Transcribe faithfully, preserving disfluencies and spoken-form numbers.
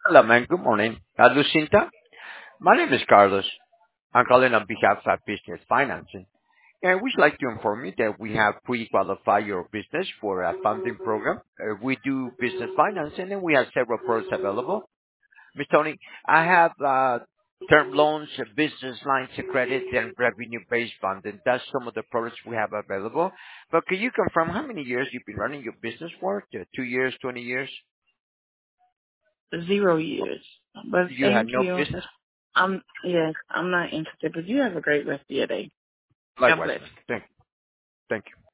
Hello, man. Good morning. Uh, Lucinta, my name is Carlos. I'm calling on behalf of Business Financing. And we'd like to inform you that we have pre-qualified your business for a funding program. Uh, we do business financing and we have several products available. Miz Tony, I have uh, term loans, uh, business lines of credit, and revenue-based funding. That's some of the products we have available. But can you confirm how many years you've been running your business for? Uh, Two years, twenty years? Zero years. But You had thank no you. business? I'm yes, I'm not interested. But you have a great rest of your day. God Likewise, bless. man. Thank, thank you.